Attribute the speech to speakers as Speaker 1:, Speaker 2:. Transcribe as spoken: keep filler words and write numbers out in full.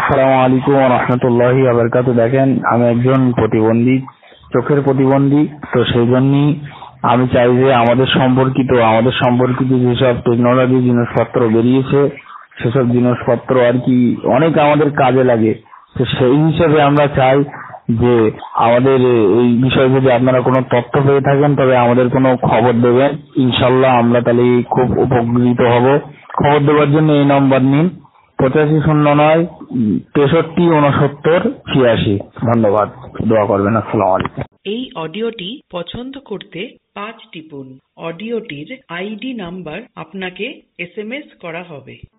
Speaker 1: আসসালামু আলাইকুম ওয়া রাহমাতুল্লাহি ওয়া বারাকাতুহু। দেখেন, আমি একজন প্রতিবন্ধী, চোখের প্রতিবন্ধী। তো সেই জন্যই আমি চাই যে আমাদের সম্পর্কিত আমাদের সম্পর্কিত যেসব টেকনোলজি জিনিসপত্র বেরিয়েছে, সেসব জিনিসপত্র আর কি অনেক আমাদের কাজে লাগে। তো সেই হিসেবে আমরা চাই যে আমাদের এই বিষয়ে যদি আপনারা কোনো তথ্য পেয়ে থাকেন তবে আমাদের কোনো খবর দেবেন। ইনশাল্লাহ আমরা তাহলে খুব উপকৃত হব। খবর দেওয়ার জন্য এই নম্বর নিন, পঁচাশি শূন্য নয় তেষট্টি উনসত্তর ছিয়াশি। ধন্যবাদ, দোয়া করবেন। আসসালামু আলাইকুম।
Speaker 2: এই অডিওটি পছন্দ করতে পাঁচ টিপুন। অডিওটির আইডি নাম্বার আপনাকে এস এম এস করা হবে।